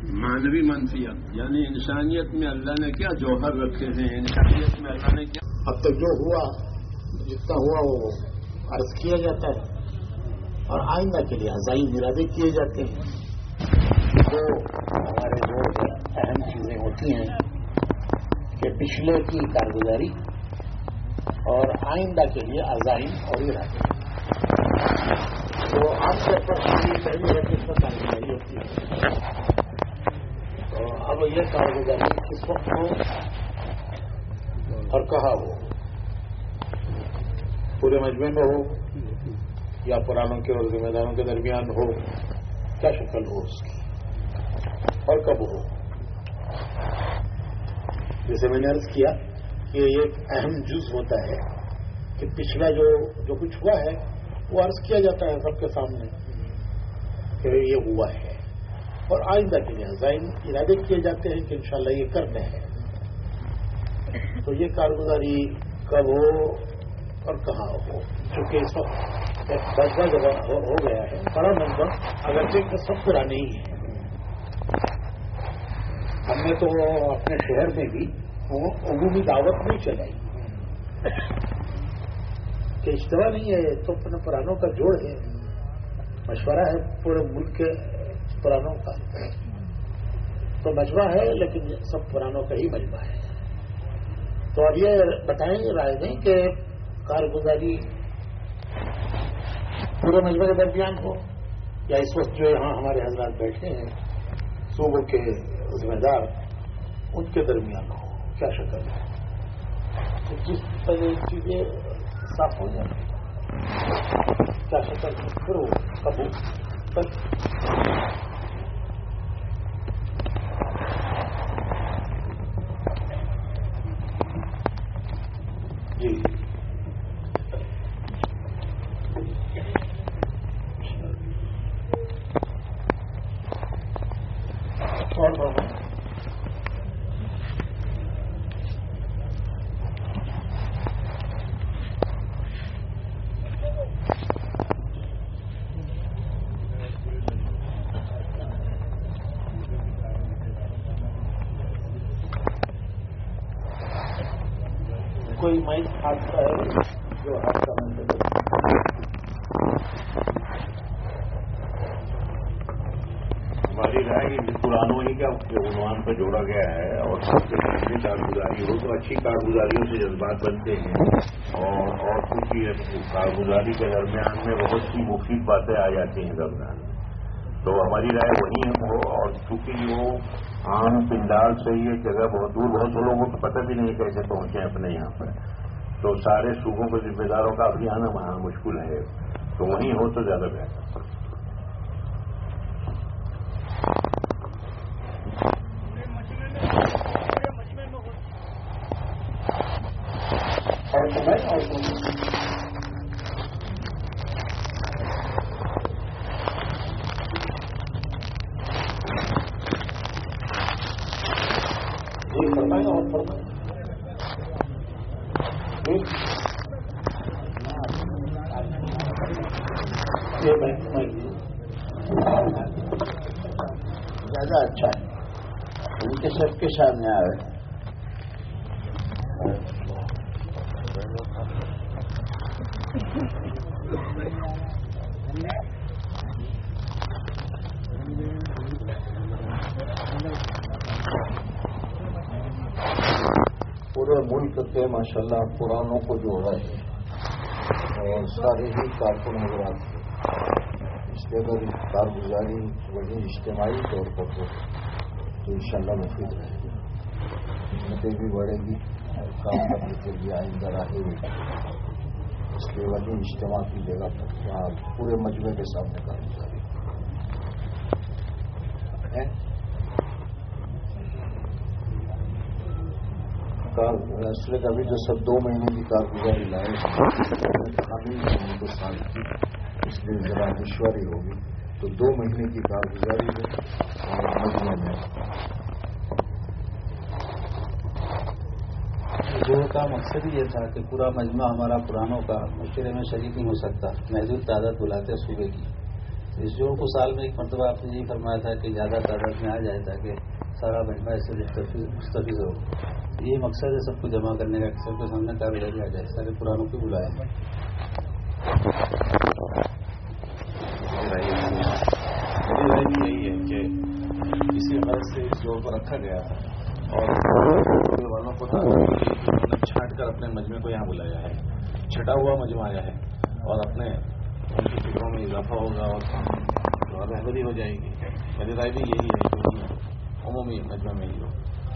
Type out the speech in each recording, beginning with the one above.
معنوی منفیت یعنی انسانیت میں اللہ نے کیا جوہر رکھے ہیں، انسانیت میں اللہ نے کیا اب تک جو ہوا جتنا ہوا وہ عرض کیا جاتا ہے اور آئندہ کے لیے عزائم ارادے کیے جاتے ہیں. تو ہمارے جو اہم چیزیں ہوتی ہیں کہ پچھلے کی کارگزاری اور آئندہ کے لیے عزائم اور ارادے. تو عام طور پر پہلی ہے کہ اس میں کارگزاری ہوتی ہے. تو اب یہ کارگزاری کس وقت ہو اور کہاں ہو، پورے مجمع میں ہو یا پرانوں کے اور ذمہ داروں کے درمیان ہو، کیا شکل ہو اس کی اور کب ہو. جیسے میں نے عرض کیا کہ یہ ایک اہم جز ہوتا ہے کہ پچھلا جو کچھ ہوا ہے وہ عرض کیا جاتا ہے سب کے سامنے کہ یہ ہوا ہے، اور آئندہ کے لیے عزائم ارادے کیے جاتے ہیں کہ انشاءاللہ یہ کرنا ہے. تو یہ کارگزاری کب ہو اور کہاں ہو، چونکہ اس وقت ایک بڑا جگہ ہو گیا ہے بڑا نمبر، اگرچہ کہ سب پرانے ہی ہیں. ہم نے تو اپنے شہر میں بھی عمومی دعوت نہیں چلائی کہ اجتماع نہیں ہے، تو اپنے پرانوں کا جوڑ ہے، مشورہ ہے پورے ملک کے پرانوں کا. تو مجمع ہے لیکن سب پرانوں کا ہی مجمع ہے. تو اب یہ بتائیں گے رائے دیں کہ کارگزاری پورے مجمع کے درمیان ہو یا اس وقت جو یہاں ہمارے حضرات بیٹھے ہیں صوبوں کے ذمہ دار ان کے درمیان ہو، کیا شکل ہے. تو جس طرح چیزیں صاف ہو جائیں کیا شکل ہے پھر ہو کب ہو جی. کوئی مائک حادثہ ہے جو حادثہ ہماری رائے کہ پرانوں ہی کا عنوان پہ جوڑا گیا ہے اور سب سے پہلے کارگزاری ہو تو اچھی کارگزاریوں سے جذبات بنتے ہیں اور کچھ کارگزاری کے درمیان میں بہت سی مفید باتیں آ جاتی ہیں درمیان. تو ہماری رائے وہی ہو، اور چونکہ وہ عام پنڈال سے یہ جگہ بہت دور، بہت سے لوگوں کو پتہ بھی نہیں کیسے پہنچے اپنے یہاں پر، تو سارے صوبوں کے ذمہ داروں کا ابھی آنا وہاں مشکل ہے، تو وہیں ہو تو زیادہ بہتر. زیادہ اچھا ہے ان کے سب کے سامنے آئے. پورے ملک کے ماشاءاللہ پرانوں کو جوڑا ہے اور سارے ہی کارکن حضرات ہیں. اس کے اگر کارگزاری وہی اجتماعی طور پر ہو تو انشاءاللہ مفید رہے گی، ہمتیں بھی بڑھے گی اور کام کرنے کے لیے آئندہ راہیں بھی. اس لیے وہی اجتماع کی جگہ پر یہاں پورے مجمع کے سامنے کارگزاری اس لیے کبھی جو سب 2 مہینے کی کارگزاری لائے تو سال کی، اس لیے ذرا دشواری ہوگی. تو 2 مہینے کی کارگزاری ہے اور مجمع میں جوڑ کا مقصد ہی یہ تھا کہ پورا مجمع ہمارا پرانوں کا مشورے میں شریک نہیں ہو سکتا، محدود تعداد بلاتے صوبے کی، اس جوڑ کو سال میں ایک مرتبہ آپ نے یہی فرمایا تھا کہ زیادہ تعداد میں آ جائے تاکہ سارا مجمع اس سے مستفیض ہو. یہ مقصد ہے سب کو جمع کرنے کا، سب کے سامنے کارگزاری آ جائے. سارے پرانوں کو بلائے. یہی ہے کہ اسی غرض سے اس جوڑ کو رکھا گیا اور والوں کو چھانٹ کر اپنے مجمع کو یہاں بلایا ہے. چھٹا ہوا مجمع آیا ہے اور اپنے ان کی فکروں میں اضافہ ہوگا اور رہبری ہو جائے گی. میری رائے بھی یہی ہے کہ عمومی مجمع میں ہی ہو.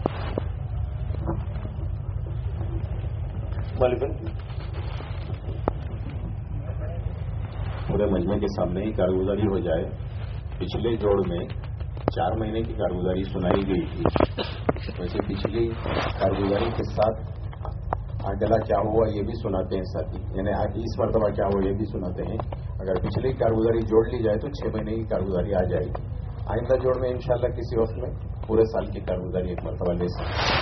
پورے مجمع کے سامنے ہی کارگزاری ہو جائے. پچھلے جوڑ میں 4 مہینے کی کارگزاری سنائی گئی تھی، ویسے پچھلی کارگزاری کے ساتھ اگلا کیا ہوا یہ بھی سناتے ہیں ساتھی، یعنی اس مرتبہ کیا ہوا یہ بھی سناتے ہیں. اگر پچھلی کارگزاری جوڑ لی جائے تو 6 مہینے کی کارگزاری آ جائے گی. آئندہ جوڑ میں انشاءاللہ کسی وقت میں پورے سال کی کارگزاری ایک مرتبہ لے سکتے ہیں.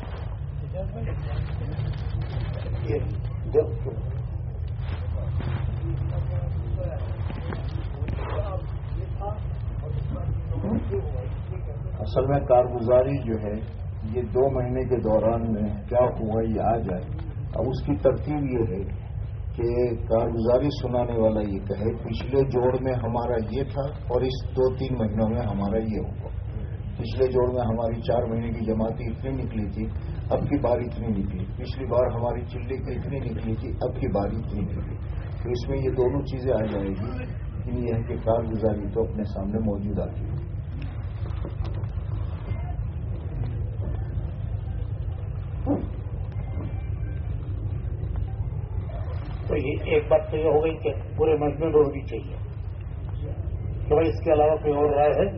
اصل میں کارگزاری جو ہے یہ 2 مہینے کے دوران میں کیا ہوا یہ آ جائے. اب اس کی ترتیب یہ ہے کہ کارگزاری سنانے والا یہ کہے پچھلے جوڑ میں ہمارا یہ تھا اور اس 2-3 مہینوں میں ہمارا یہ ہوا. پچھلے جوڑ میں ہماری 4 مہینے کی جماعتیں اتنی نکلی تھی، اب کی بار اتنی نکلی. پچھلی بار ہماری چلی کی اتنی نکلی تھی، اب کی بار اتنی نکلی. تو اس میں یہ دونوں چیزیں آ جائے گی. لیکن یہ ہے کہ کارگزاری تو اپنے سامنے موجود آ گئی. تو یہ ایک بات تو یہ ہو گئی کہ پورے مجمع میں ہونی چاہیے کہ بھائی اس کے علاوہ کوئی اور رائے ہے.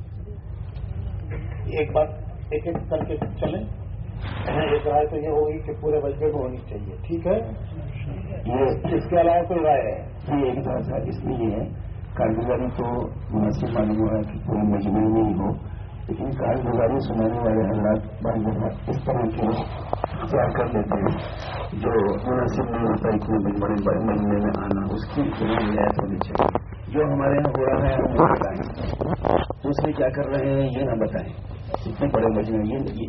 ایک بات ایک ایک کر کے چلیں. ایک رائے تو یہ ہوگی کہ پورے مجمع میں ہونی چاہیے، ٹھیک ہے. اس کے علاوہ کوئی رائے ہے؟ ایک بات ہے، اس میں یہ ہے کارگزاری تو مناسب معلوم ہو رہا ہے کہ پورے مجمع میں ہی ہو، لیکن کارگزاری سنانے والے حضرات بعض دفعہ اس طرح کے اختیار کر لیتے ہیں جو مناسب نہیں ہوتا اتنے بڑے مجمع میں آنا. اس کی رعایت ہونی چاہیے. جو ہمارے یہاں ہو رہا ہے ہم وہ بتائیں، دوسرے کیا کر رہے ہیں یہ نہ بتائیں. اتنے بڑے مجمع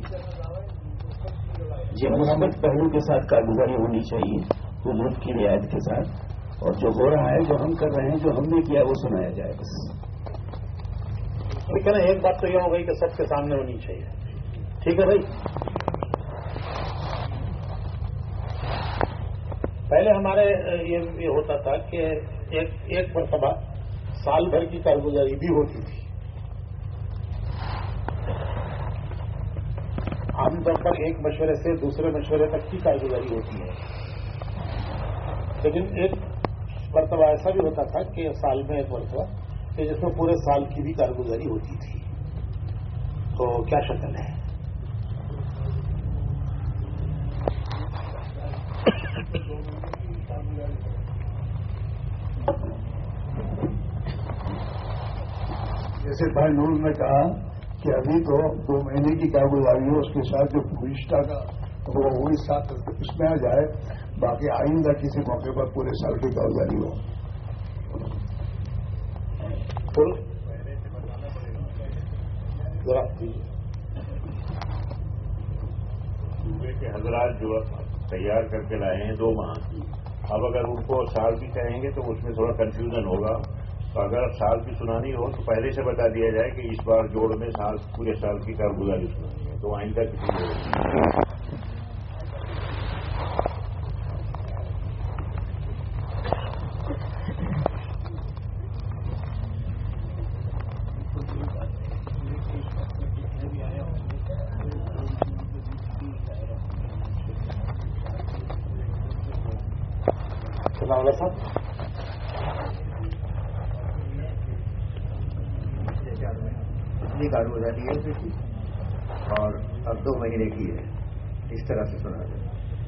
یہ مثبت پہلو کے ساتھ کارگزاری ہونی چاہیے، حدود کی رعایت کے ساتھ. اور جو ہو رہا ہے جو ہم کر رہے ہیں جو ہم نے کیا وہ سنایا جائے بس. لیکن ایک بات تو یہ ہو گئی کہ سب کے سامنے ہونی چاہیے، ٹھیک ہے بھائی. پہلے ہمارے یہ ہوتا تھا کہ ایک مرتبہ سال بھر کی کارگزاری بھی ہوتی تھی. عام طور پر ایک مشورے سے دوسرے مشورے تک کی کارگزاری ہوتی ہے. لیکن ایک مرتبہ ایسا بھی ہوتا تھا کہ سال میں ایک مرتبہ کہ جس میں پورے سال کی بھی کارگزاری ہوتی تھی. تو کیا شکل ہے؟ جیسے بھائی نور نے کہا کہ ابھی تو 2 مہینے کی کارگزاری ہو، اس کے ساتھ جو گزشتہ کا وہ اس ساتھ اس میں آ جائے. باقی آئندہ کسی موقع پر پورے سال کی کارگزاری ہو. صوبے کے حضرات جو تیار کر کے لائے ہیں 2 ماہ کی، اب اگر ان کو سال کی کہیں گے تو اس میں تھوڑا کنفیوژن ہوگا. تو اگر سال کی سنانی ہو تو پہلے سے بتا دیا جائے کہ اس بار جوڑ میں پورے سال کی کارگزاری سنانی ہے، تو آئندہ کسی کو اتنی کارگزاری ہے اور اب 2 مہینے کی ہے، اس طرح سے سنا دیں.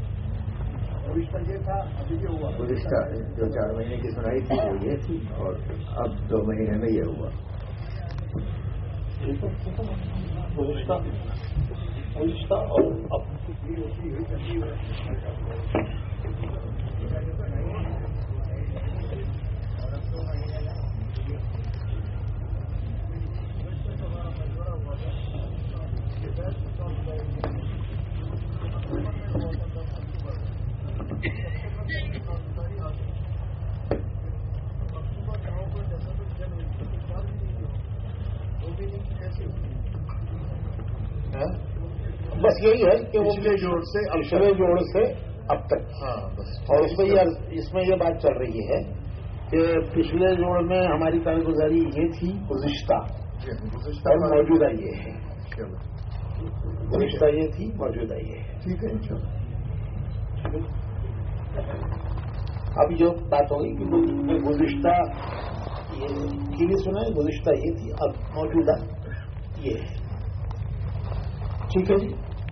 گزشتہ جو 4 مہینے کی سنائی تھی وہ یہ تھی اور اب 2 مہینے میں یہ ہوا. گزشتہ اور اب بس یہی ہے کہ وہ پچھلے جوڑ سے پچھلے جوڑ سے اب تک. ہاں بس. اور اس میں یہ بات چل رہی ہے کہ پچھلے جوڑ میں ہماری کارگزاری یہ تھی گزشتہ اور موجودہ یہ ہے. گزشتہ یہ تھی موجودہ یہ ہے. ٹھیک ہے. اب جو بات ہوگی کہ گزشتہ یہ بھی سنا ہے, گزشتہ یہ تھی, اب موجودہ یہ ہے. ٹھیک ہے جی.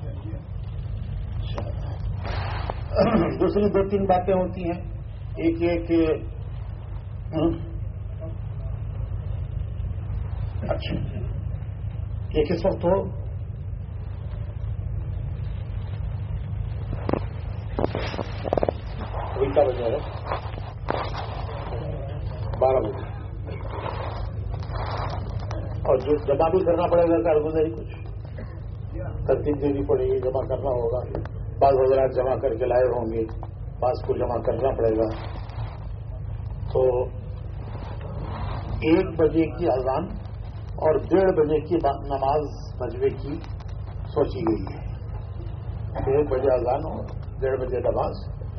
دوسری 2-3 باتیں ہوتی ہیں. ایک یہ کہ اچھا یہ کس وقت ہو وہی کا وجہ ہے 12 بجے, اور جو جمع بھی کرنا پڑے گا کارگزاری کچھ ترتیب دینی پڑے گی, جمع کرنا ہوگا. بعض حضرات جمع کر کے لائے ہوں گے, بعض کو جمع کرنا پڑے گا. تو 1 بجے کی اذان اور 1:30 بجے کی نماز مجمع کی سوچی گئی ہے. 1 بجے اذان اور 1:30 بجے نماز,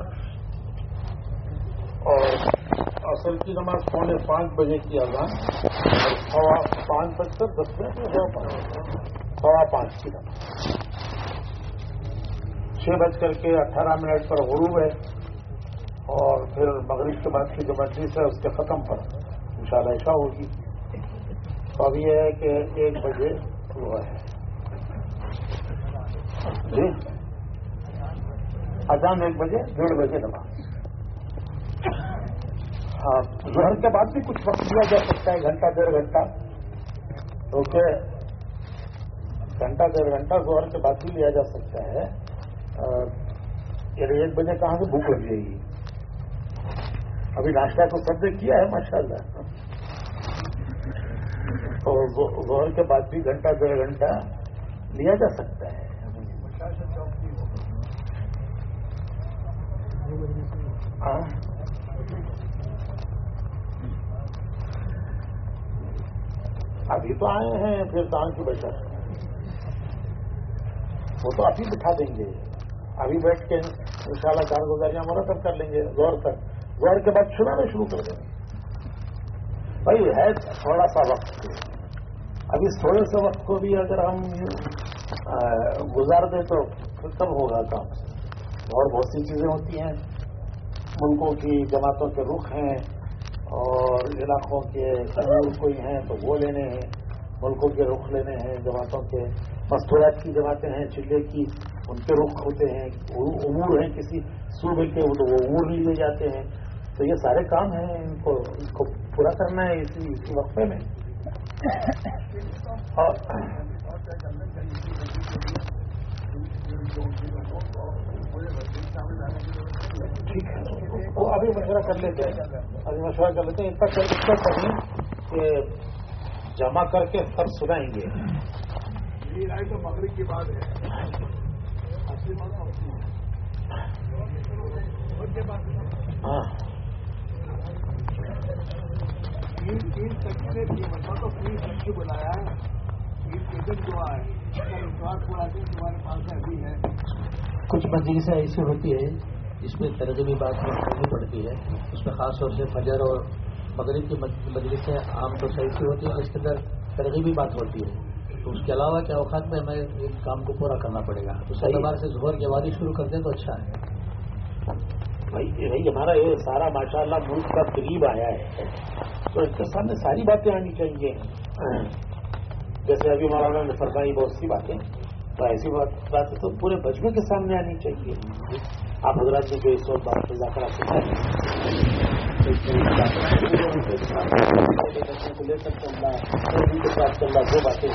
اور اصل کی نماز 4:45 بجے کی اذان اور 5:10 5:15 کی نماز. 6:18 پر غروب ہے, اور پھر مغرب کے بعد کی جو مجلس ہے اس کے ختم پر انشاءاللہ عشاء ہوگی. تو اب یہ ہے کہ 1 بجے ہوا ہے جی, اذان 1 بجے 1:30 بجے نماز. ہاں, ظہر کے بعد بھی کچھ وقت دیا جا سکتا ہے, 1 گھنٹہ 1.5 گھنٹہ, کیونکہ 1 گھنٹہ 1.5 گھنٹہ ظہر کے بعد بھی لیا جا سکتا ہے. 1 بجے کہاں سے بھوک لگ جائے گی. ابھی ناشتہ تو سب نے کیا ہے ماشاءاللہ, تو ظہر کے بعد بھی 1 گھنٹہ 1.5 گھنٹہ لیا جا سکتا ہے. ابھی تو آئے ہیں, پھر کہاں کی بچت, وہ تو ابھی بٹھا دیں گے. ابھی بیٹھ کے انشاءاللہ کارگزاریاں مرتب کر لیں گے ظہر تک. ظہر کے بعد چھڑانا شروع کر دیں گے. بھائی ہے تھوڑا سا وقت, ابھی تھوڑے سے وقت کو بھی اگر ہم گزار دیں تو پھر کب ہوگا کام. اور بہت سی چیزیں ہوتی ہیں, ملکوں کی جماعتوں کے رخ ہیں, اور علاقوں کے امور کوئی ہیں تو وہ لینے ہیں, ملکوں کے رخ لینے ہیں, جماعتوں کے مستورات کی جماعتیں ہیں, چلے کی ان کے رخ ہوتے ہیں, امور ہیں کسی صوبے کے تو وہ امور لیے جاتے ہیں. تو یہ سارے کام ہیں, ان کو پورا کرنا ہے اسی وقفے میں. اور ٹھیک ہے, وہ ابھی مشورہ کر لیتے ہیں, اتنا کریں کہ جمع کر کے سب سنائیں گے. تو مغرب کی بات ہے. ہاں, 3 سیکشن کی مطلب تو 3 سیکشن بلایا ہے. 3 سیکشن جو ہے تمہارے پاس ابھی ہے. کچھ مجلسیں ایسی ہوتی ہے جس میں ترغیبی بات کرنی پڑتی ہے. اس میں خاص طور سے فجر اور مغرب کی مجلسیں عام طور سے ایسی ہوتی ہیں, اس کے اندر ترغیبی بات ہوتی ہے. تو اس کے علاوہ کے اوقات میں ہمیں ایک کام کو پورا کرنا پڑے گا. اس اعتبار سے ظہر کی وادی شروع کر دیں تو اچھا ہے. بھائی ہمارا یہ سارا ماشاءاللہ ملک کا قریب آیا ہے, تو اس کے سامنے ساری باتیں آنی چاہیے. جیسے ابھی مولانا نے فرمائی بہت سی باتیں, تو ایسی باتیں تو پورے مجمع کے سامنے آنی چاہیے. آپ حضرات نے جو اس وقت بات مذاکرہ سنا ہے لے کر چلنا, کے ساتھ چلنا, 2 باتیں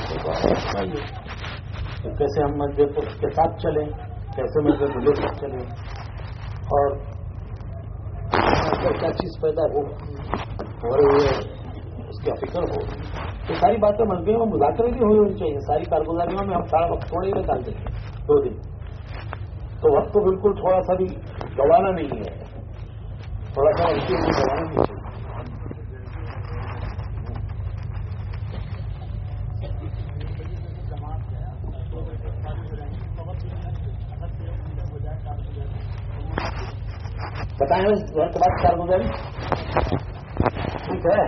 کیسے ہم مسجد کے ساتھ چلیں, کیسے مسجد لے کر چلیں, اور کیا چیز پیدا ہو اور اس کا فکر ہو. تو ساری باتیں مسجد میں مذاکرے بھی ہونی چاہیے. ساری کارگزاریوں میں ہم سارا وقت تھوڑے ہی نکال دیں 2 دن, تو وقت تو بالکل تھوڑا سا بھی گوانا نہیں ہے, تھوڑا سا اس کے لیے گوانا نہیں چاہیے. بتائیں ظہر کے بعد کارگزاری ٹھیک ہے.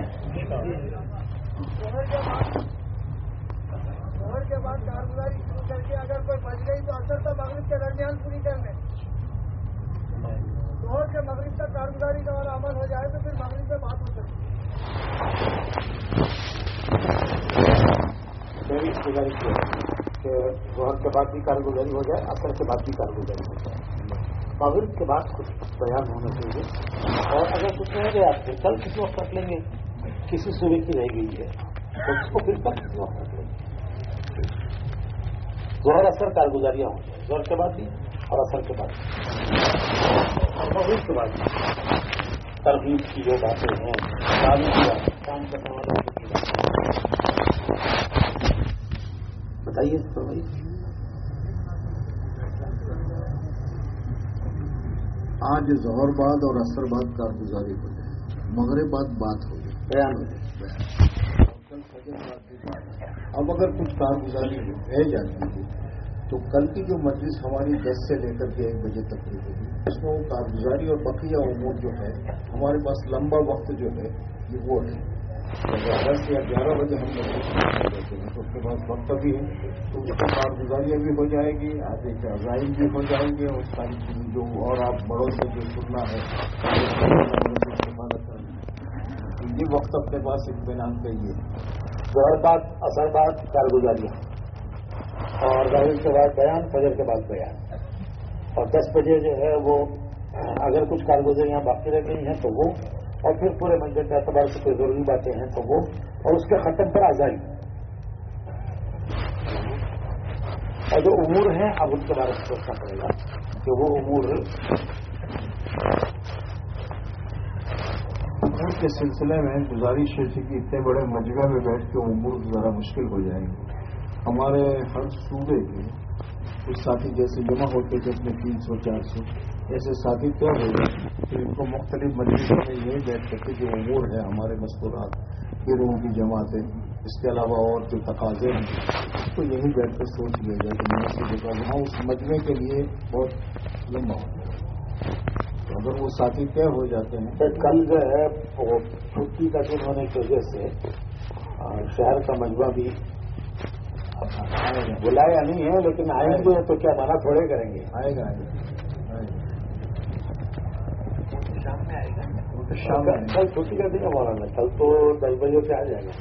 ظہر کے بعد کارگزاری شروع کر کے اگر کوئی بچ گئی تو اثر تو مغرب کے درمیان پوری کر لیں. ظہر کے مغرب تک کارگزاری کا والا عمل ہو جائے تو پھر مغرب سے بات ہو سکتی ہے کہ ظہر کے بعد بھی کارگزاری ہو جائے, اثر کے بعد بھی کارگزاری ہو جائے. مغرب کے بعد کچھ بیان ہونا چاہیے. اور اگر کچھ رہ گیا پھر کل کسی وقت رکھ لیں گے. کسی صوبے کی رہ گئی ہے تو اس کو پھر کل کسی وقت رکھ لیں گے. ظہر اثر کارگزاریاں ہوں گی ظہر کے بعد بھی اور اثر کے بعد بھی. اور مغرب کے بعد بھی ترغیب کی جو باتیں ہیں, کام کرنے والوں کی باتیں بتائیے. آج ظہر بعد اور عصر بعد کارگزاری ہو جائے, مغرب بعد بات ہو جائے, بیان ہو جائے. کل فجر بعد بھی بات ہے. اب اگر کچھ کارگزاری رہ جاتی ہے تو کل کی جو مجلس ہماری 10 سے لے کر کے 1 بجے تک ہوگی, اس میں وہ کارگزاری اور بقیہ امور جو ہے ہمارے پاس لمبا وقت جو ہے یہ وہ ہے. اگر 10 یا 11 بجے ہم مجلس دیتے ہیں تو اس کے بعد وقت بھی ہے تو اس کی کارگزاریاں بھی ہو جائے گی, آگے کے عزائم بھی ہو جائیں گے, اور ساری چیزیں جو اور آپ بڑوں سے جو سننا ہے یہ وقت اپنے پاس اطمینان کریے. ظہر بعد اثر بعد کارگزاریاں اور ظہر کے بعد بیان, فجر کے بعد بیان. اور 10 بجے جو ہے وہ اگر کچھ کارگزاریاں باقی رہ گئی ہیں تو وہ, اور پھر پورے منظر کے اعتبار سے کوئی ضروری باتیں ہیں تو وہ, اور اس کے ختم پر آزائی. اور جو امور ہیں اب ان کے بارے میں سوچنا پڑے گا کہ وہ امور کے سلسلے میں گزارش ہے کہ اتنے بڑے مجمع میں بیٹھ کے امور ذرا مشکل ہو جائیں گے. ہمارے ہر صوبے کے کچھ ساتھی جیسے جمع ہوتے تھے اپنے 300-400 ایسے ساتھی طے ہو گئے کہ ان کو مختلف مجلسوں میں یہی بیٹھ کر کے جو امور ہیں ہمارے مستورات, گروہوں کی جماعتیں, اس کے علاوہ اور جو تقاضے ہیں اس کو یہی بیٹھ کر سوچ لیا جائے کہ مناسب ہوگا. وہاں اس مجمع کے لیے بہت لمبا ہوتا ہے. اگر وہ ساتھی طے ہو جاتے ہیں کل جو ہے چھٹی کا دن ہونے کی وجہ سے شہر کا مجمع بھی بلایا نہیں ہے, لیکن آئیں گے تو کیا مانا تھوڑے کریں گے. آئے گا شام میں کل چھٹی کا دن ہے مولانا, کل تو 10 بجے سے آ جائے گا.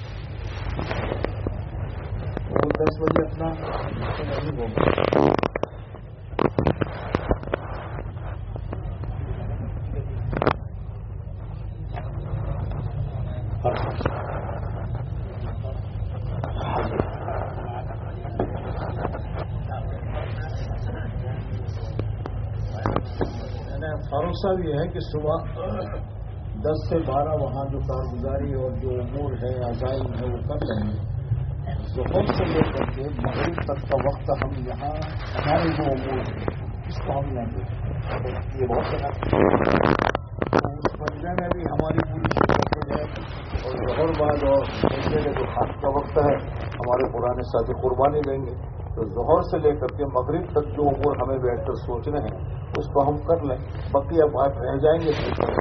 وہ 10 بجے اپنا نہیں ہوگا. فاروق صاحب یہ ہے کہ صبح 10 سے 12 وہاں جو کارگزاری اور جو امور ہے عزائم ہے وہ کر لیں گے. ظہر سے لے کر کے مغرب تک کا وقت ہم یہاں ہمارے جو امور ہے اس کو ہم لیں گے. یہ بہت اس مجمع میں بھی ہماری پوری شرکت ہو جائے گی. اور ظہر بعد اور دوسرے کا جو خاص کا وقت ہے ہمارے پرانے ساتھی قربانی لیں گے. تو ظہر سے لے کر کے مغرب تک جو امور ہمیں بیٹھ کر سوچنے ہیں اس کو ہم کر لیں. باقی اب آپ رہ جائیں گے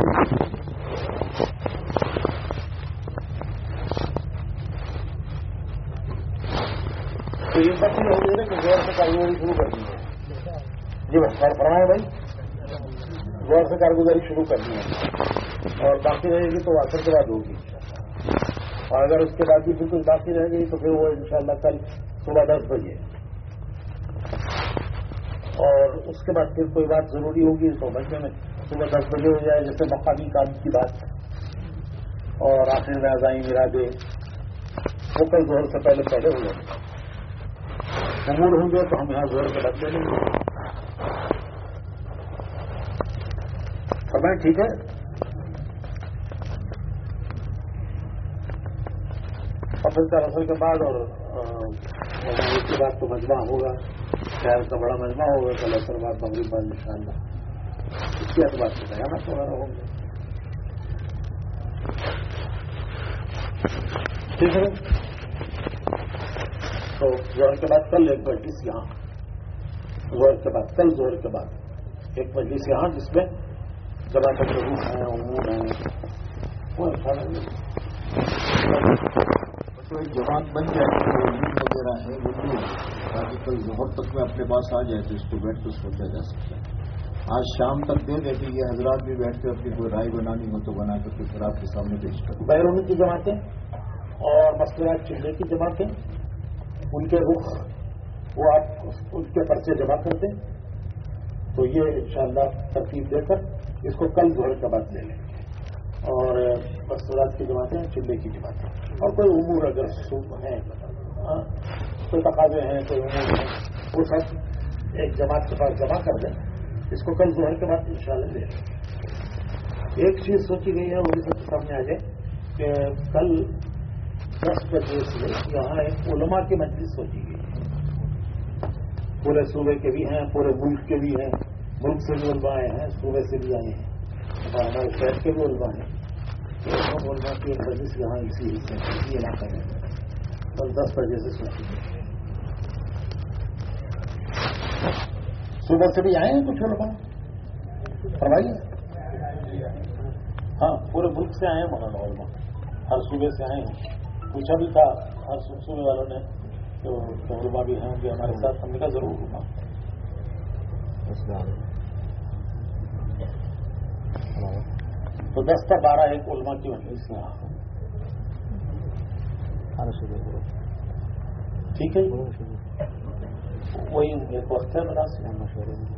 تو یہ بات نہیں ہوگی نا کہ زور سے کارگزاری شروع کر دی ہے. جی بس فرمائیں بھائی, زور سے کارگزاری شروع کرنی ہے اور باقی رہے گی تو اثر کے بعد ہوگی. اور اگر اس کے بعد بھی پھر کچھ باقی رہ گئی تو پھر وہ انشاءاللہ کل صبح 10 بجے. اور اس کے بعد پھر کوئی بات ضروری ہوگی تو بچے میں صبح 10 بجے ہو جائے, جیسے مقامی کام کی بات, اور آخر میں عزائم ارادے وہ کل ظہر سے پہلے ہو جائے. امور ہوں گے تو ہم یہاں زور کے رکھ لیں گے. فرمائیں ٹھیک ہے. اور پھر اثر کے بعد اور اس کے بعد تو مجمع ہوگا, شہر کا بڑا مجمع ہوگا کل اثر بعد مغرب بعد انشاءاللہ. اس کے اعتبار سے بیانات وغیرہ ہوں گے. ٹھیک ہے. تو زہر کے بعد کل ایک مجلس یہاں, زہر کے بعد کل زہر کے بعد ایک مجلس یہاں جس میں जमात के रूप हैं, उमूर हैं, वो अच्छा लगे। तो एक जमात बन जाए तो उम्मीद वगैरह है वो भी ताकि कल जोहर तक में अपने पास आ जाए तो इसको बैठ कर सोचा जा सकता है। आज शाम तक दे दे कि ये हजरात भी बैठ कर अपनी कोई राय बनानी हो तो बना करके फिर आपके सामने पेश कर। बैरूनी की जमातें और मसलरात चिल्ले की जमातें, उनके रुख वो आप उनके पर्चे जमा कर दें तो ये इंशाअल्लाह तरतीब देकर इसको कल जोहर के बाद ले लेंगे। और मसलरात की जमातें, चिल्ले की जमातें और कोई उमूर अगर हैं, कोई तकाजे हैं, कोई उमूर हैं, वो सब एक जमात के पास जमा कर दें। इसको कल जोहर के बाद इंशाअल्लाह ले लेंगे। एक चीज सोची गई है वो भी सबके सामने आ जाए कि कल 10 बजे से यहाँ एक उलमा की मजलिस सोची गई है। पूरे सूबे के भी हैं, पूरे मुल्क के भी हैं, मुल्क से भी उलमा आए हैं, सूबे से भी आए हैं और हमारे शहर के भी उलमा हैं। तो उलमा की एक मजलिस यहाँ इसी हिस्से में, इसी इलाके में कल 10 बजे से सोची गई। सुबह से भी आए हैं कुछ उलमा, फरमाइए। हाँ, पूरे मुल्क से आए हैं मौलाना उलमा, हर सूबे से आए हैं। पूछा भी था हर सूबे वालों ने तो उलमा भी हैं कि हमारे साथ, हमने कहा जरूर उलमा। तो 10 से 12 एक उलमा की मजलिस से ठीक है, वही एक वक्त है बना से मशवरे में।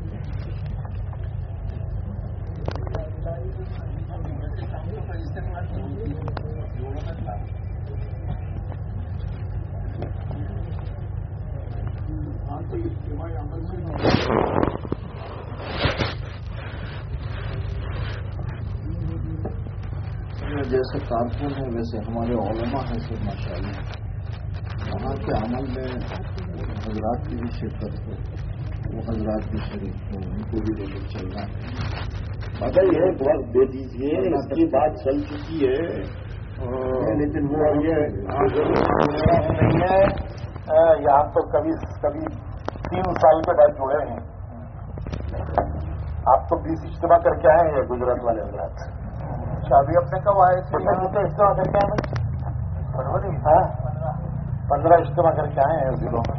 जैसे कारकुन है वैसे हमारे उलमा हैं सब माशाअल्लाह। वहाँ के अमल में हजरात की भी शिरकत हो, वो हजरात भी शरीक हो, उनको भी लेकर चलना है। मगर ये वक्त दे दीजिए, इसकी बात चल चुकी है। लेकिन वो ये नहीं है, यहाँ तो कभी 3 साल के बाद जुड़े हैं। आप तो 20 इज्तिमा करके आए हैं गुजरात वाले हजरात। शादी अपने कब आए थे? कितने इज्तिमा करके आए? फरवरी। हाँ, 15 इज्तिमा करके आए हैं जिलों में।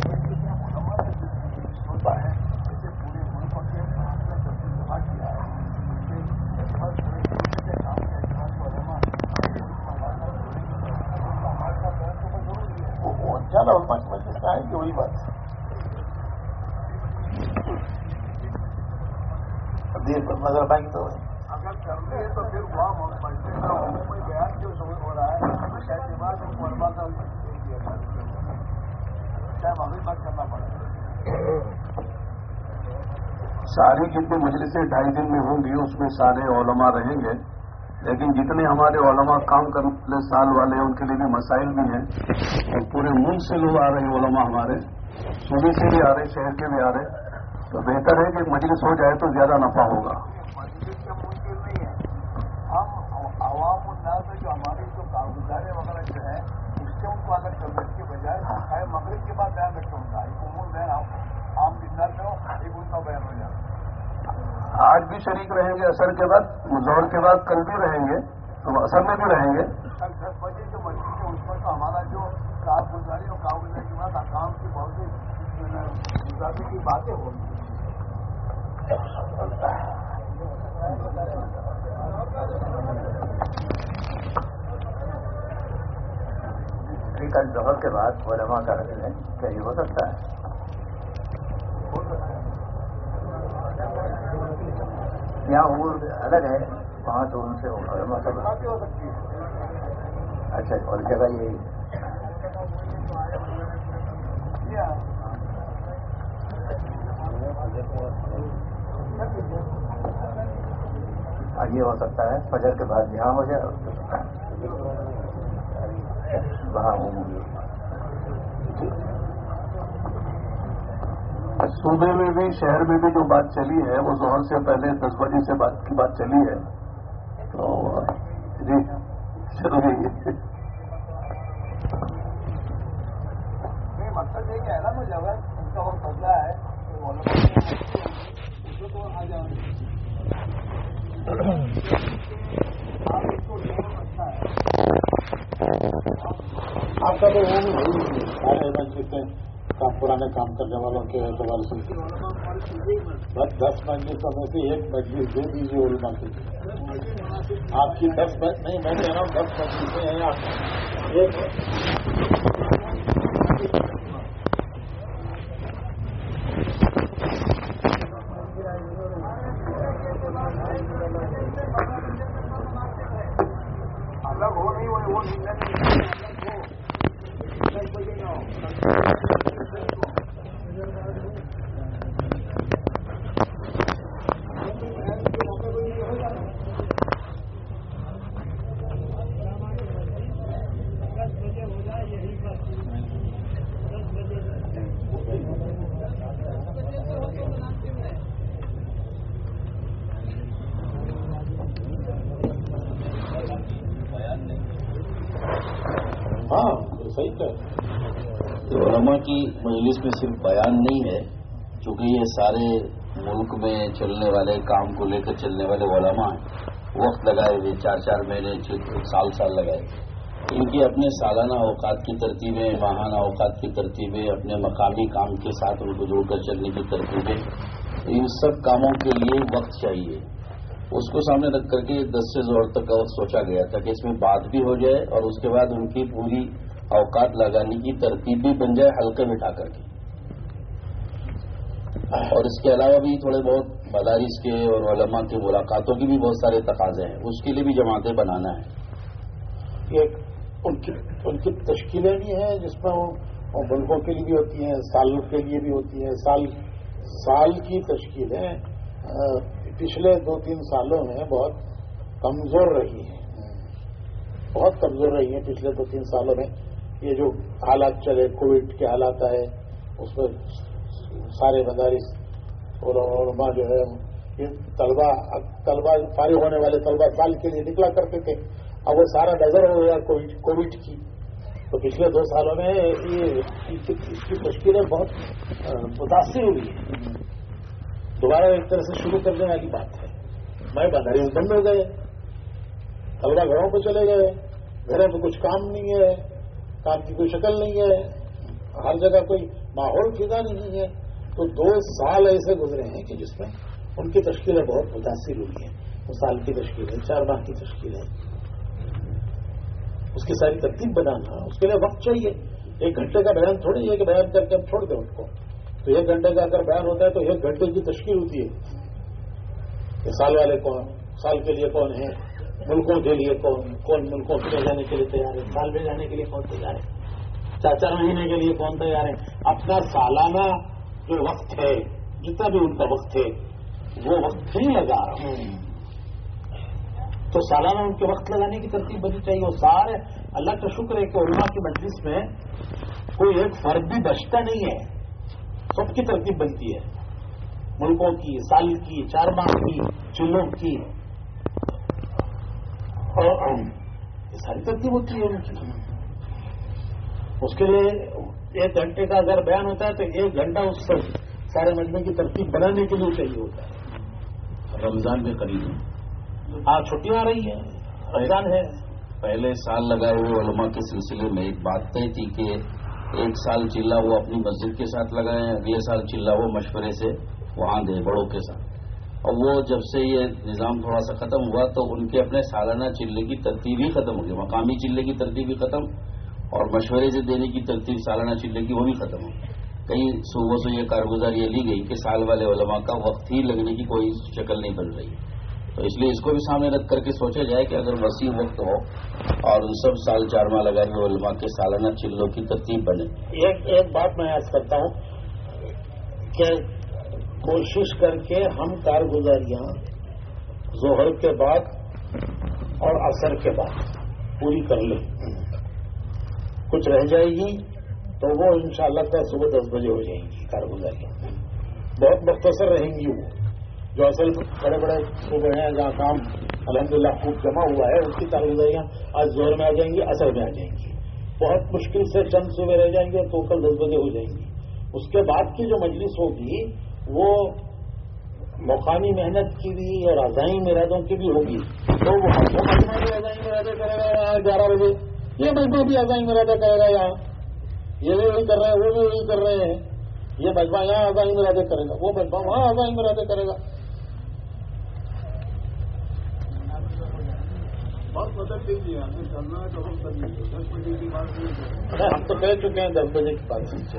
चलो उलमा की मजलिस में आएंगे, वही बात। नजर पाएंगे तो अगर करते हैं तो फिर वहाँ बयान जो हो रहा है शायद बाद उलमा का शायद हमें बात करना पड़ेगा। सारी जितनी मजलिसें 2.5 दिन में होंगी उसमें सारे उलमा रहेंगे, लेकिन जितने हमारे उलमा काम करने साल वाले हैं उनके लिए भी मसाइल भी हैं। और पूरे मुल्क से लोग आ रहे हैं उलमा, हमारे सूबे से भी आ रहे, शहर के भी आ रहे, तो बेहतर है कि मजलिस हो जाए तो ज्यादा नफा होगा। मजलिस का मुमकिन नहीं है। हम अवाम उन्नास जो हमारी जो कारगुजारे वगैरह जो है उससे उनको अलग करने के बजाय मगरिब के बाद बयान रखते उनका एक उमूर बयान आम जिंदा में हो, एक उनका बयान हो जाए। आज भी शरीक रहेंगे, असर के बाद, जोहर के बाद कल भी रहेंगे, तो असर में भी रहेंगे। कल 10 बजे जो मस्जिद है उसमें तो हमारा जो कारगुजारी और कारगुजारी के बाद काम की बहुत सी गुजारी की बातें होंगी। कल जोहर के बाद उलमा का रखना है, क्या ये हो सकता है? यहाँ उम्र अलग है, 5 उनसे उलमा सब हो सकती है। अच्छा, और जगह यही ये हो सकता है फजर के बाद यहाँ हो जाए, वहाँ होंगे। सूबे में भी शहर में भी जो बात चली है वो जोहर से पहले 10 बजे से बात की बात चली है, तो जी चलो मतलब ये कि ऐलान हो जाएगा उनका और फैसला है तो आ जाएंगे। آپ کا تو وہ نہیں سارے مجلسیں پرانے کام کرنے والوں کے اعتبار سے بس 10 مجلسوں میں سے ایک مجلس دے دیجیے علماء کے لیے. آپ کی 10 نہیں میں کہہ رہا ہوں 10 مجلسیں ہیں آپ ایک الگ ہو نہیں وہ صحیح ہے. علماء کی مجلس میں صرف بیان نہیں ہے، چونکہ یہ سارے ملک میں چلنے والے کام کو لے کر چلنے والے علماء ہیں. وقت لگائے ہوئے 4 مہینے 6 سال لگائے. ان کی اپنے سالانہ اوقات کی ترتیبیں، ماہانہ اوقات کی ترتیبیں، اپنے مقامی کام کے ساتھ ان کو جوڑ کر چلنے کی ترتیبیں، ان سب کاموں کے لیے وقت چاہیے. اس کو سامنے رکھ کر کے 10 سے زور تک کا وقت سوچا گیا تھا کہ اس میں بات بھی ہو جائے اور اس کے بعد ان کی پوری اوقات لگانے کی ترتیب بھی بن جائے حلقے بٹھا کر کے. اور اس کے علاوہ بھی تھوڑے بہت مدارس کے اور علماء کی ملاقاتوں کی بھی بہت سارے تقاضے ہیں، اس کے لیے بھی جماعتیں بنانا ہے. ایک ان کی تشکیلیں بھی ہیں جس میں ملکوں کے لیے بھی ہوتی ہیں، سالوں کے لیے بھی ہوتی ہیں. سال کی تشکیلیں پچھلے 2-3 سالوں میں بہت کمزور رہی ہیں، بہت کمزور رہی ہیں پچھلے 2-3 سالوں میں. یہ جو حالات چلے، کووڈ کے حالات آئے، اس میں سارے مدارس اور علماء جو ہے یہ طلبہ فارغ ہونے والے طلبہ سال کے لیے نکلا کرتے تھے. اب وہ سارا نظر ہو گیا کووڈ کی. تو پچھلے 2 سالوں میں اس کی تشکیلیں بہت متاثر ہوئی ہیں. دوبارہ ایک طرح سے شروع کرنے والی بات ہے. میں مدارس بند ہو گئے، طلبہ گھروں پہ چلے گئے، گھروں پہ کچھ کام نہیں ہے، کام کی کوئی شکل نہیں ہے، ہر جگہ کوئی ماحول فضا نہیں ہے. تو 2 سال ایسے گزرے ہیں کہ جس میں ان کی تشکیلیں بہت متاثر ہوئی ہیں. وہ سال کی تشکیل ہے، 4 ماہ کی تشکیل ہے. اس کی ساری ترتیب بنانا، اس کے لیے وقت چاہیے. 1 گھنٹے کا بیان تھوڑی ہے کہ بیان کر کے ہم چھوڑ دیں ان کو. تو 1 گھنٹے کا اگر بیان ہوتا ہے تو 1 گھنٹے کی تشکیل ہوتی ہے کہ سال والے کون، سال کے لیے کون ہیں، ملکوں کے لیے کون ملکوں سے جانے کے لیے تیار ہے، سال میں جانے کے لیے کون تیار ہے، 4 مہینے کے لیے کون تیار ہے. اپنا سالانہ جو وقت ہے، جتنا بھی ان کا وقت ہے وہ وقت نہیں لگا رہا ہوں. تو سالانہ ان کے وقت لگانے کی ترتیب بنی چاہیے. اور سارے اللہ کا شکر ہے کہ علماء کی مجلس میں کوئی ایک فرد بھی بچتا نہیں ہے، سب کی ترتیب بنتی ہے، ملکوں کی، سال کی، 4 ماہ کی، چلوں کی، اور یہ ساری ترتیب ہوتی ہے ان کی. اس کے لیے 1 گھنٹے کا اگر بیان ہوتا ہے تو 1 گھنٹہ اس سے سارے مجمع کی ترتیب بنانے کے لیے چاہیے ہوتا ہے. رمضان میں قریب ہے، چھٹیاں آ رہی ہیں، رمضان ہے. پہلے سال لگائے ہوئے علماء کے سلسلے میں ایک بات طے تھی کہ 1 سال چلہ وہ اپنی مسجد کے ساتھ لگائیں، اگلے سال چلہ وہ مشورے سے وہاں دیں بڑوں کے ساتھ. اور وہ جب سے یہ نظام تھوڑا سا ختم ہوا تو ان کے اپنے سالانہ چلے کی ترتیب ہی ختم ہو گئی. مقامی چلے کی ترتیب ہی ختم اور مشورے سے دینے کی ترتیب سالانہ چلے کی وہ بھی ختم ہو. کئی صوبوں سے یہ کارگزاری یہ لی گئی کہ سال والے علماء کا وقت ہی لگنے کی کوئی شکل نہیں بن رہی. تو اس لیے اس کو بھی سامنے رکھ کر کے سوچا جائے کہ اگر وسیع وقت ہو اور ان سب سال 4 ماہ لگائے ہوئے علماء کے سالانہ چلوں کی ترتیب بنے. ایک بات میں عرض کرتا ہوں کہ کوشش کر کے ہم کارگزاریاں ظہر کے بعد اور عصر کے بعد پوری کر لیں. کچھ رہ جائے گی تو وہ انشاءاللہ کل صبح 10 بجے ہو جائیں گی کارگزاریاں. بہت مختصر رہیں گی. وہ جو اصل بڑے بڑے صوبے ہیں جہاں کام الحمدللہ خوب جمع ہوا ہے، اس کی کارگزاریاں آج ظہر میں آ جائیں گی، عصر میں آ جائیں گی. بہت مشکل سے چند صوبے رہ جائیں گے تو کل 10 بجے ہو جائیں گی. اس کے بعد کی جو مجلس ہوگی وہ مقامی محنت کی بھی اور عزائم ارادوں کی بھی ہوگی تو وہ مجمع بھی عزائم ارادے کرے گا یہاں 11 بجے، یہ مجمع بھی عزائم ارادے کرے گا یہاں، یہ بھی وہی کر رہے ہیں وہ بھی وہی کر رہے ہیں، یہ مجمع یہاں عزائم ارادے کرے گا، وہ مجمع وہاں عزائم ارادے کرے گا. بہت بدل دیجیے، آپ نے کرنا ہے تو ہم کر لیجیے. 10 بجے کی بات نہیں ہے. ہم تو کہہ چکے ہیں 10 بجے کی بات سے.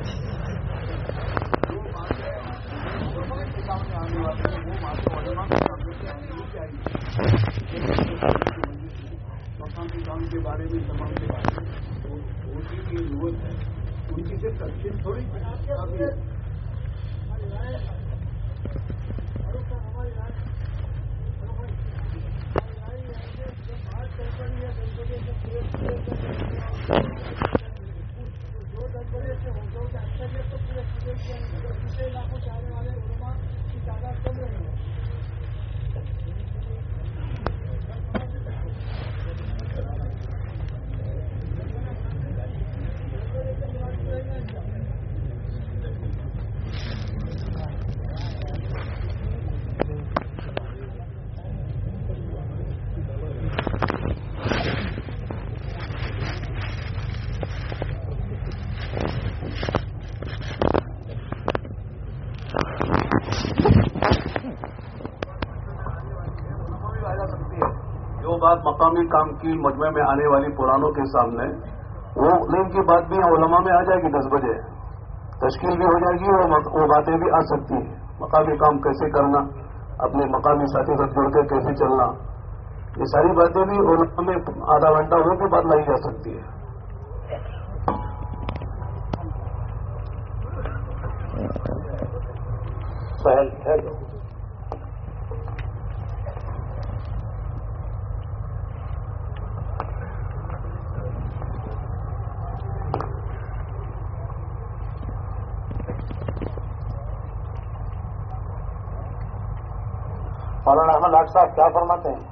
آنے والے ہیں وہ ماسٹر علماء کے سامنے سے آنے نہیں چاہیے. مقامی کام کے بارے میں تمام کے بارے میں ہوتی کی ضرورت ہے. ان کی صرف تقسیم تھوڑی بات مقامی کام کی مجمع میں آنے والی پرانوں کے سامنے وہ دن کی بات بھی علماء میں آ جائے گی. 10 بجے تشکیل بھی ہو جائے گی اور وہ باتیں بھی آ سکتی ہیں. مقامی کام کیسے کرنا، اپنے مقامی ساتھی سے جڑ کے کیسے چلنا، یہ ساری باتیں بھی علماء میں آدھا گھنٹہ ہو کے بعد لائی جا سکتی ہے. سہل ہے مولانا احمد ڈاکٹر صاحب کیا فرماتے ہیں؟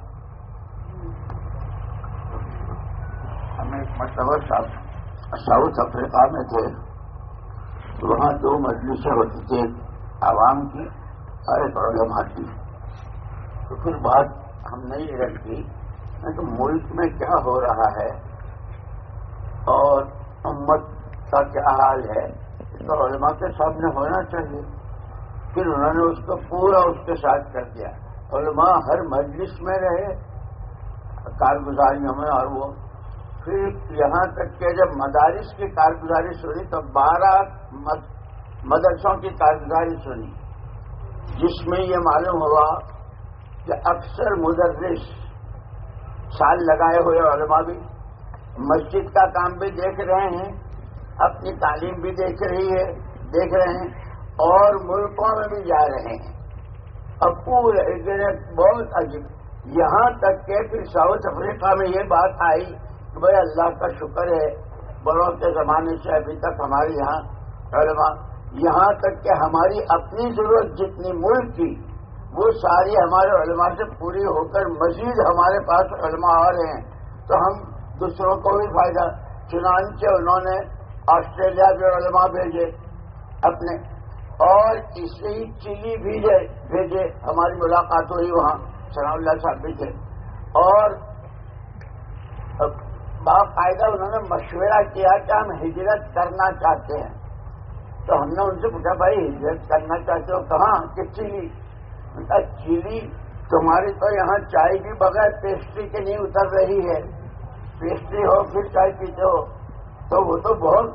ہم ایک مرتبہ ساؤتھ افریقہ میں تھے، وہاں 2 مجلسیں ہوتی تھی، عوام کی اور ایک علماء کی. تو پھر بات ہم نے یہ رکھی کہ ملک میں کیا ہو رہا ہے اور امت کا کیا حال ہے، تو علماء کے سامنے ہونا چاہیے. پھر انہوں نے اس کو پورا اس کے ساتھ کر دیا. علماء ہر مجلس میں رہے، کارگزاریوں میں، اور وہ پھر یہاں تک کہ جب مدارس کی کارگزاری سنی تو 12 مدرسوں کی کارگزاری سنی، جس میں یہ معلوم ہوا کہ اکثر مدرس سال لگائے ہوئے علماء بھی مسجد کا کام بھی دیکھ رہے ہیں، اپنی تعلیم بھی دیکھ رہے ہیں اور ملکوں میں بھی جا رہے ہیں. اب پورے بہت عجیب، یہاں تک کہ پھر ساؤتھ افریقہ میں یہ بات آئی کہ بھائی اللہ کا شکر ہے بڑوں کے زمانے سے ابھی تک ہمارے یہاں علماء، یہاں تک کہ ہماری اپنی ضرورت جتنی ملک کی وہ ساری ہمارے علماء سے پوری ہو کر مزید ہمارے پاس علماء آ رہے ہیں تو ہم دوسروں کو بھی فائدہ. چنانچہ انہوں نے آسٹریلیا کے علماء بھیجے اپنے، اور اسے ہی چلی بھی بھیجے. ہماری ملاقات ہوئی وہاں، ثناء اللہ صاحب بھی تھے، اور باقاعدہ انہوں نے مشورہ کیا کہ ہم ہجرت کرنا چاہتے ہیں. تو ہم نے ان سے پوچھا بھائی ہجرت کرنا چاہتے ہو کہاں؟ کہ چلی. چلی تمہاری تو یہاں چائے بھی بغیر پیسٹری کے نہیں اتر رہی ہے، پیسٹری ہو پھر چائے پیتے ہو. تو وہ تو بہت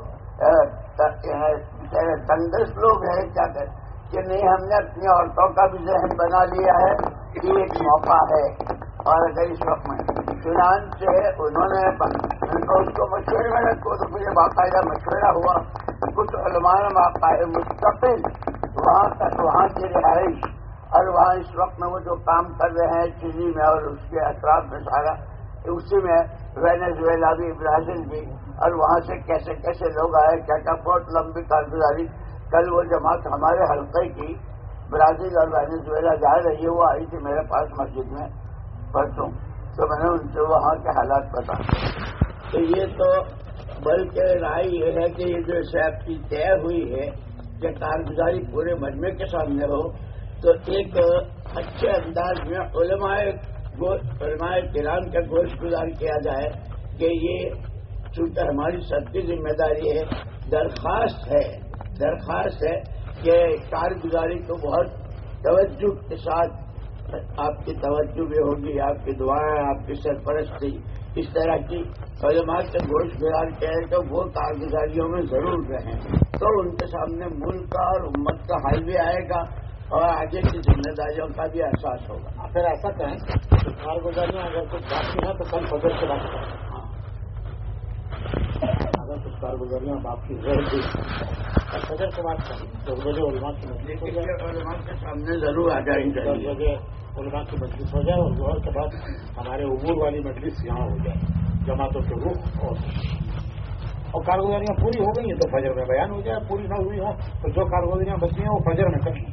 تندرست لوگ ہیں، کیا کہتے کہ نہیں ہم نے اپنی عورتوں کا بھی ذہن بنا لیا ہے کہ ایک موقع ہے اور اگر اس وقت میں چنانچہ انہوں نے اس کو مشورے میں رکھو تو پھر باقاعدہ مشورہ ہوا. کچھ علماء مستقل وہاں کی رہائش اور وہاں اس وقت میں وہ جو کام کر رہے ہیں چلی میں اور اس کے اطراف میں سارا اسی میں وینزویلا بھی، برازیل بھی، اور وہاں سے کیسے کیسے لوگ آئے، کیا بہت لمبی کارگزاری. کل وہ جماعت ہمارے حلقے کی برازیل اور وینزویلا جا رہی ہے، وہ آئی تھی میرے پاس مسجد میں پرسوں، تو میں نے ان سے وہاں کے حالات بتائے. تو یہ تو بلکہ رائے یہ ہے کہ یہ جو صاحب کی طے ہوئی ہے کہ کارگزاری پورے مجمع کے سامنے ہو، تو ایک اچھے انداز میں علماء کرام کا گوشت گزار کیا جائے کہ یہ چونکہ ہماری سب کی ذمہ داری ہے، درخواست ہے کہ کارگزاری کو بہت توجہ کے ساتھ آپ کی توجہ بھی ہوگی، آپ کی دعائیں، آپ کی سرپرستی، اس طرح کی علماء کے گوشت گزار کہے تو وہ کارگزاریوں میں ضرور رہیں، تو ان کے سامنے ملک کا اور امت کا حال بھی آئے گا اور آگے کی ذمہ داریوں کا بھی احساس ہوگا۔ پھر ایسا کہیں کہ کارگزاریاں اگر کچھ باقی ہیں تو کل فجر کے بعد کریں، اگر کچھ کارگزاریاں باقی رہ گئی کل فجر کے بعد کریں، 10 بجے علماء کی مجلس ہو جائے، علماء کے سامنے ضرور آ جائیں گے، 10 بجے علماء کی مجلس ہو جائے اور ظہر کے بعد ہمارے عبور والی مجلس یہاں ہو جائے، جماعتوں کے رخ اور کارگزاریاں پوری ہو گئی ہیں تو فجر میں بیان ہو جائے، پوری نہ ہوئی ہوں تو جو کارگزاریاں بچی ہیں وہ فجر میں کریں۔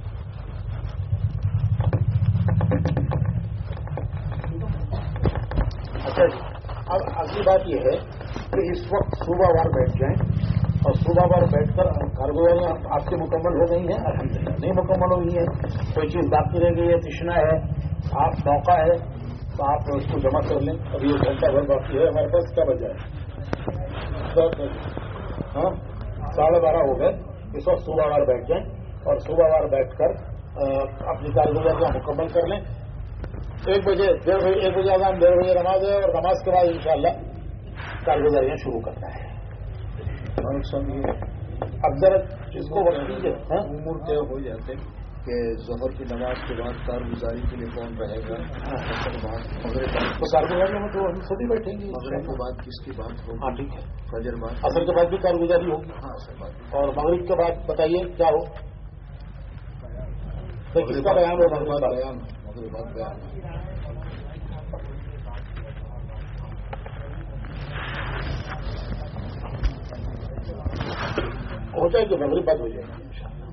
اچھا جی، اب اگلی بات یہ ہے کہ اس وقت صوبہ وار بیٹھ جائیں اور صوبہ وار بیٹھ کر کارگزاریاں آپ کی مکمل ہو گئی ہیں، الحمدللہ نہیں مکمل ہوئی ہیں، کوئی چیز باقی رہ گئی ہے، تشنا ہے، آپ موقع ہے تو آپ اس کو جمع کر لیں۔ ابھی 1 گھنٹہ بھر باقی ہے ہمارے پاس، کیا بجا ہے؟ 12:30 ہو گئے۔ اس وقت صوبہ وار بیٹھ جائیں اور صوبہ وار بیٹھ کر اپنی کارگزاریاں مکمل کر لیں۔ 1 بجے 1 بجے اذان، 1:30 بجے نماز ہے اور نماز کے بعد انشاءاللہ کارگزاریاں شروع کرنا ہے۔ اب ذرا اس کو وقت دیجیے، امور طے ہو جاتے کہ ظہر کی نماز کے بعد کارگزاری کے لیے کون رہے گا، تو کارگزاریوں میں تو ہم سبھی بیٹھیں گے، مغرب کے بعد کس کی بات ہوگی؟ ہاں ٹھیک ہے، فجر بعد، عصر کے بعد بھی کارگزاری ہوگی، ہاں عصر بعد، اور مغرب کے بعد بتائیے کیا ہو، کس کا بیان ہو؟ مغرب بعد بیان ہو جائے گی، مغرب بعد ہو جائے گی،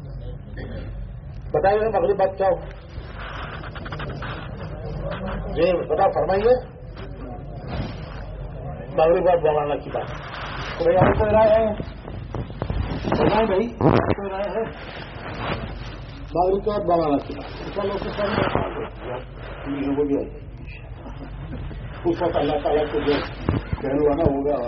بتائیے گا مغرب بعد کیا ہو جی، بتا فرمائیے مغرب بعد زمانہ کی بات تو بھائی آپ کو رائے ہے، فرمائیں بھائی کوئی رائے ہے مغرب کے بعد زمانہ کی بات، ہو گیا اس وقت اللہ تعالیٰ کو جو پہلوانا ہوگا۔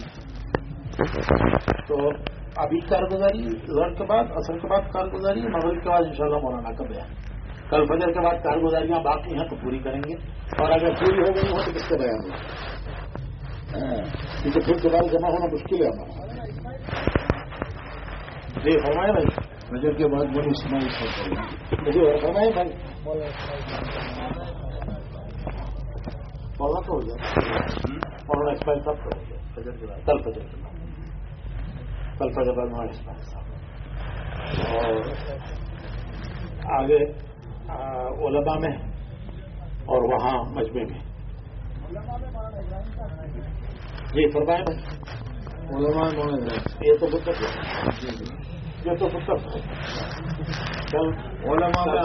تو ابھی کارگزاری ظہر کے بعد، عصر کے بعد کارگزاری، مغرب کے بعد انشاءاللہ مولانا کا بیان، کل فجر کے بعد کارگزاریاں باقی ہیں تو پوری کریں گے، اور اگر پوری ہو گئی ہو تو کس کا بیان ہوگا، کیونکہ پھر دوبارہ جمع ہونا مشکل ہے ہمارا۔ جی فرمائیں بھائی، فجر کے بعد بڑی اسماعیل جی فرمائیں بھائی، مولانا تو ہو جائے، مولانا اسماعیل صاحب کو ہو جائے فجر کے بعد، کل فجر کے بعد، کل فجر بعد مولانا اسماعیل صاحب، اور آگے علماء میں اور وہاں مجمع میں۔ جی فرمائیں علماء یہ تو دقت ہے، یہ تو دقت ہے، کل علماء میں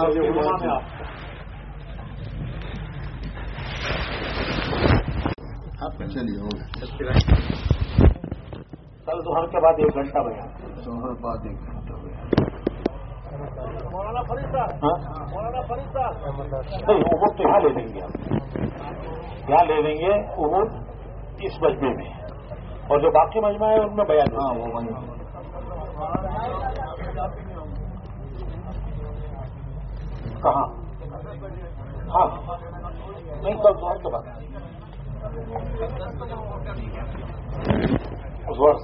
آپ چلیے ہو کل ظہر کے بعد 1 گھنٹہ بیان، ظہر بعد 1 گھنٹہ بیان، مولانا فرید صاحب عمر تو یہاں لے لیں گے، یہاں لے لیں گے عمر اس مجمع میں، اور جو باقی مجمع ہے ان میں بیان، ہاں وہ بند کہاں، ہاں نہیں کل ظہر کے بعد اس وقت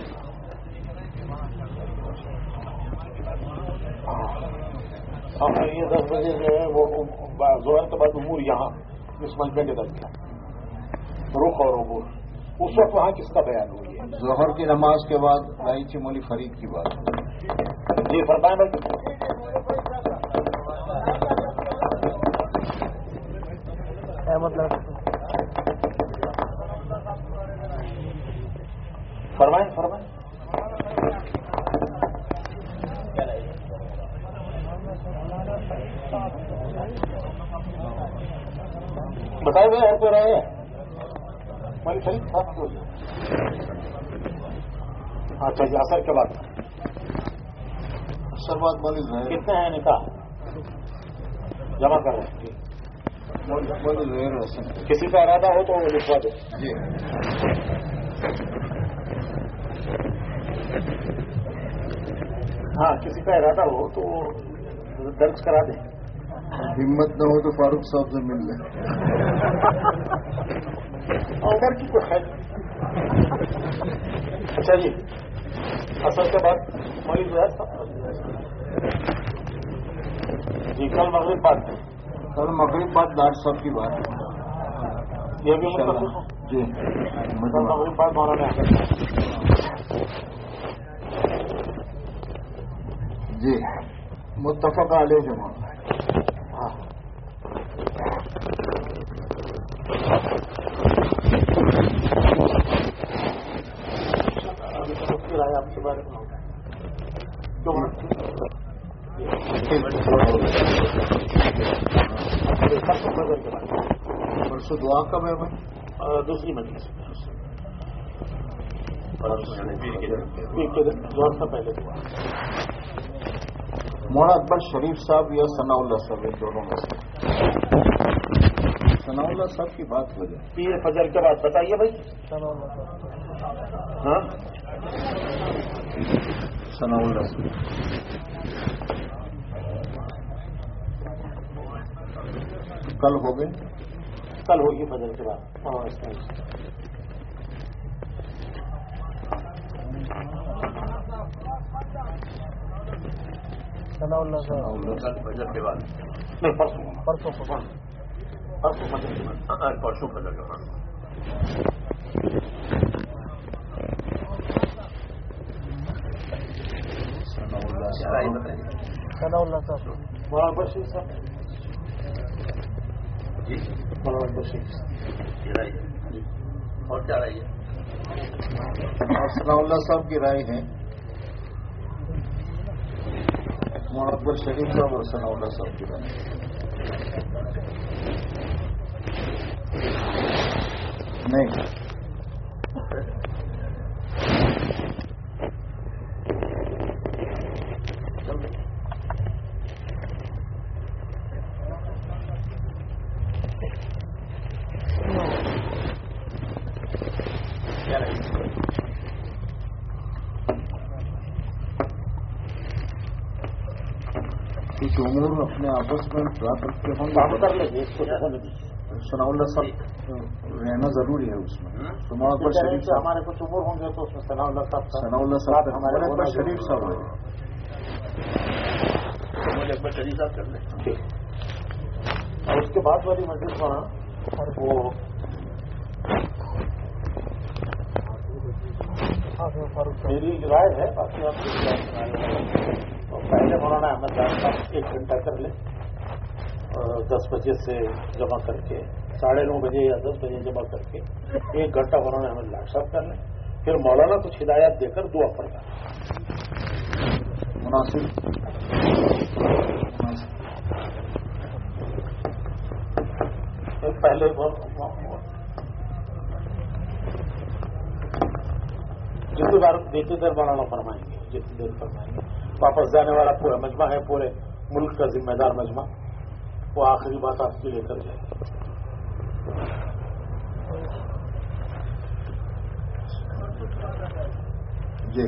یہ 10 بجے جو ہے وہ ظہر کے بعد امور یہاں اس مجمع کے درمیان رخ اور عبور، اس وقت وہاں کس کا بیان ہوئی ہے؟ ظہر کی نماز کے بعد رائی چمولی فرید کی بات۔ جی فرمائیں بھائی، فرمائیں بتائے ہوئے تو رہے ہیں ہماری فرید صاحب کو۔ اچھا جی، اثر کے بعد اثر بعد مالک ہے کتنے ہیں نکاح؟ जमा कर रहे हैं। किसी का इरादा हो तो वो लिखवा दो जी। हाँ, किसी का इरादा हो तो दर्ज करा दें। हिम्मत न हो तो फारूक साहब से मिल लें। उमर की तो है। अच्छा जी, असल के बाद मौलवी जो है जी, कल मगरिब बाद डॉक्टर साहब की बात ये भी जी, कल मगरिब बाद मौलाना जी मुत्तफक अलैह जमा। हाँ, राय आपके बारे में होगा परसों दुआ कब है भाई? दूसरी मजलिस में पीर के दिन जोर से पहले दुआ। मौलाना अकबर शरीफ साहब या सनाउल्लाह साहब, इन दोनों में से सनाउल्लाह साहब की बात हो जाए। पीर फजर के बाद बताइए भाई। हाँ, सनाउल्लाह साहब कल हो गए? कल होगी फजर के बाद। फजर के बाद नहीं, परसों फजर के बाद। परसों फजर के बाद। सनाउल्लाह साहब, मौलाना बशीर साहब जी, मौलाना बशीर जी, और क्या रही है? और सनाउल्लाह साहब की राय है मौलाना अकबर शरीफ साहब और सनाउल्लाह साहब की राय नहीं। कुछ उमूर अपने आपस में बात रखते होंगे, काम कर लेंगे इसको। सनाउल्लाह साहब रहना जरूरी है उसमें। तो मौलाना अकबर शरीफ साहब, हमारे कुछ उमूर होंगे तो उसमें सनाउल्लाह साहब हमारे अकबर शरीफ साहब है। मुझे अकबर शरीफ साहब कर लें। और उसके बाद वाली मजलिस वहाँ वो मेरी राय है, बाकी आप तो पहले मौलाना अहमद साहब 1 घंटा कर ले, 10 बजे से जमा करके 9:30 बजे या 10 बजे जमा करके 1 घंटा मौलाना अहमद लाट साहब कर ले, फिर मौलाना कुछ हिदायत देकर दुआ पड़ता मुनासिब। पहले जितनी बार जितनी देर मौलाना फरमाएंगे, जितनी देर फरमाएंगे। वापस जाने वाला पूरा मजमा है, पूरे मुल्क का जिम्मेदार मजमा, वो आखिरी बात आपकी लेकर जाएगी। जी,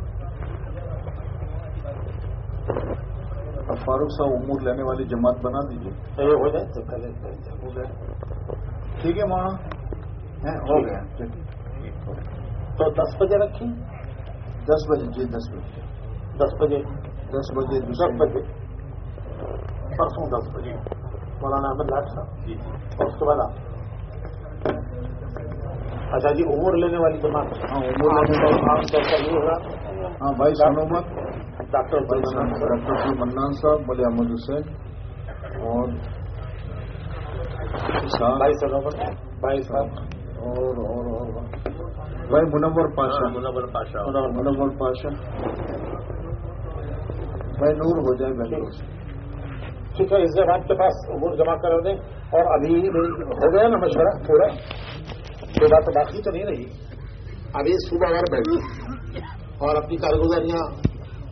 अब फारूक साहब उमूर लेने वाली जमात बना दीजिए। तो ये हो जाए तो पहले हो गया, ठीक है मौलाना, हो गया। तो 10 बजे रखी, 10 बजे जी, 10 बजे 10 बजे 10 बजे 10 बजे परसों 10 बजे मौलाना अहमद लाट साहब जी, और उसके बाद आप। अच्छा जी, उमूर लेने वाली जमात। हाँ, उमूर लेने वाली आमतौर पर ये होगा। हाँ भाई सनोमत, डॉक्टर मन्नान साहब, मौलवी अहमद हुसैन और भाई सनोमत, भाई साहब और भाई मुनव्वर पाशा, मुनव्वर पाशा, भाई नूर हो जाए बेंगलोर से। ठीक है, इस जमात के पास उमूर जमा कर दें। और अभी हो गया ना मशवरा पूरा, कोई बात बाकी तो नहीं रही। अभी सुबह और बैठ और अपनी कारगुजारियां